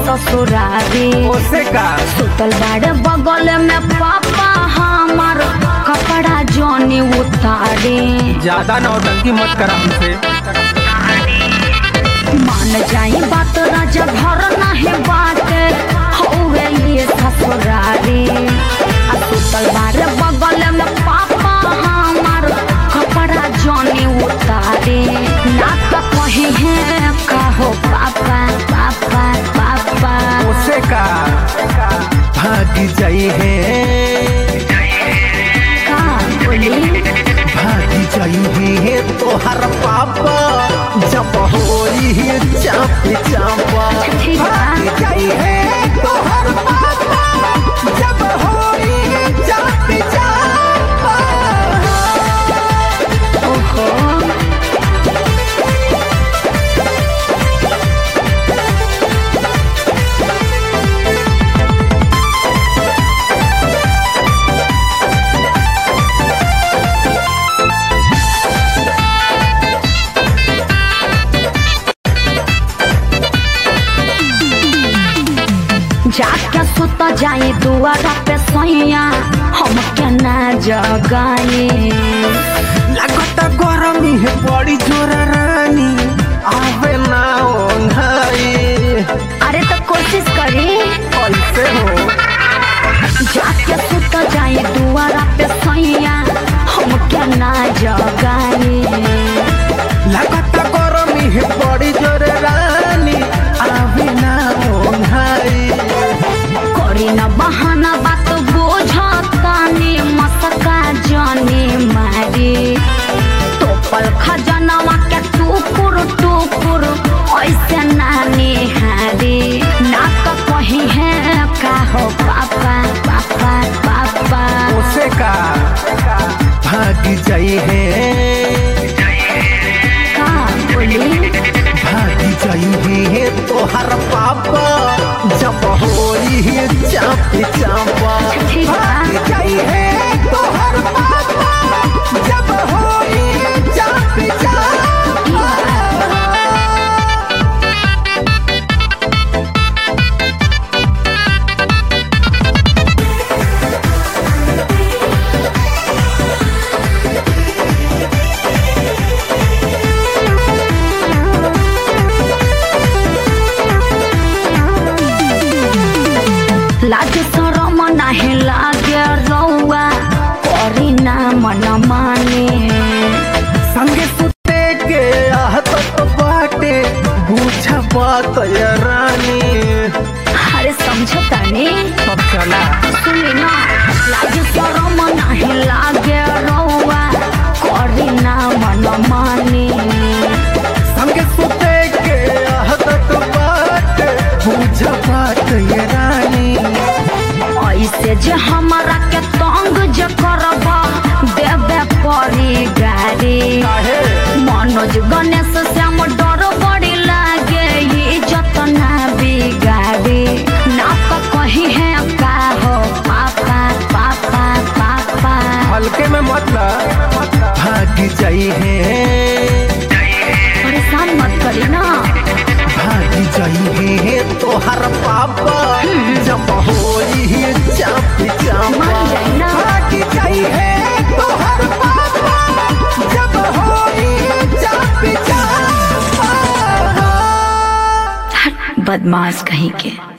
ससुरारी ओसे का सुतल बाड़े बगल में पापा हमार कपड़ा जोनी उतारे। ज्यादा नौटंकी मत कर हमसे। मान जाई बात राजा घर नहीं बाटे हौवे ये ससुरारी। सुतल बाड़े बगल में पापा हमार कपड़ा जोनी उतारे। ना तो कहीं है कहो पापा पापा पापा। ओसे का भाग जाई है का बोली भाग जाई है तोहर पापा जब होई है चाप चापा। ठीक बा। भाग जाई है तोहर पापा जब होई है चाप चापा। ओहो जाके सुत जाए दुआरा पे सैया हम के ना जगाए। लगता गरमी है बड़ी जोर रानी आवे ना ओंघाई। अरे तो कोशिश करी कैसे हो जाके सुत जाए दुआरा पे सैया हम के ना जगाए। लगता गरमी है बड़ी जोर रानी आवे ना ओंघाई। करी न बहाना बात बोझतानी मसका जाने मारी। तोपल खजनवा के टुकुर टुकुर ऐसे नानी हारी। ना तो कहीं है का हो पापा पापा पापा। ओसे का भाग जाई है का बोली भाग जाई है तोहर पापा जब होई है चाप चापा। ठीक बा। भाग जाई है तोहर पापा जब होई है चाप चापा। लाज शरम नाही लागे रौआ करी ना मन माने। संगे सुते के आहत बाटे बुझ बात ये रानी। अरे समझो तानी सब चला सुनी ना लाज शरम नाही लागे रौआ करी ना मन माने। संगे सुते के आहत बाटे बुझ बात ये रानी। ऐसे जे हमरा के तंग जे करबा देबे परी गाड़ी। मनोज गणेश श्याम डर बड़ी लागे इज्जत ना बिगाड़ी। ना तो कहीं है का हो पापा पापा पापा। हल्के में मतलब भाग जाई है परेशान मत करी ना भाग जाई है तोहर पापा जब होई है चाप चापा। मान जाई ना। भाग जाई है तोहर पापा जब होई है चाप चापा। बदमाश कहीं के।